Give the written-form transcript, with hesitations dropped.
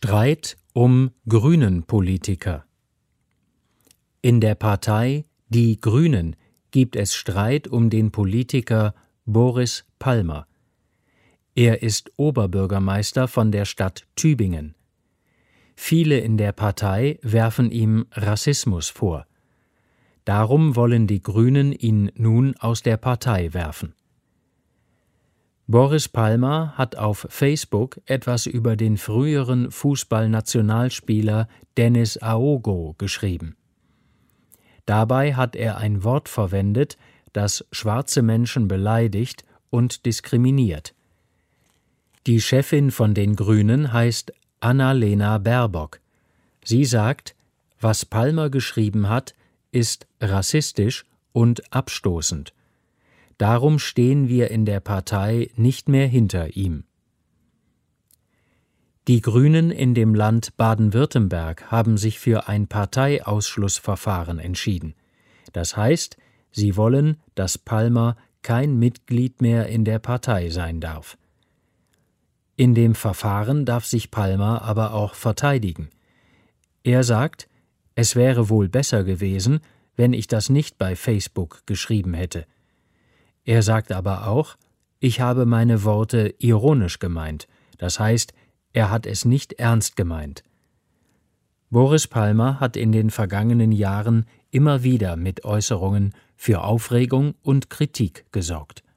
Streit um Grünen-Politiker. In der Partei Die Grünen gibt es Streit um den Politiker Boris Palmer. Er ist Oberbürgermeister von der Stadt Tübingen. Viele in der Partei werfen ihm Rassismus vor. Darum wollen die Grünen ihn nun aus der Partei werfen. Boris Palmer hat auf Facebook etwas über den früheren Fußballnationalspieler Denis Aogo geschrieben. Dabei hat er ein Wort verwendet, das schwarze Menschen beleidigt und diskriminiert. Die Chefin von den Grünen heißt Annalena Baerbock. Sie sagt, was Palmer geschrieben hat, ist rassistisch und abstoßend. Darum stehen wir in der Partei nicht mehr hinter ihm. Die Grünen in dem Land Baden-Württemberg haben sich für ein Parteiausschlussverfahren entschieden. Das heißt, sie wollen, dass Palmer kein Mitglied mehr in der Partei sein darf. In dem Verfahren darf sich Palmer aber auch verteidigen. Er sagt, es wäre wohl besser gewesen, wenn ich das nicht bei Facebook geschrieben hätte. Er sagt aber auch, ich habe meine Worte ironisch gemeint, das heißt, er hat es nicht ernst gemeint. Boris Palmer hat in den vergangenen Jahren immer wieder mit Äußerungen für Aufregung und Kritik gesorgt.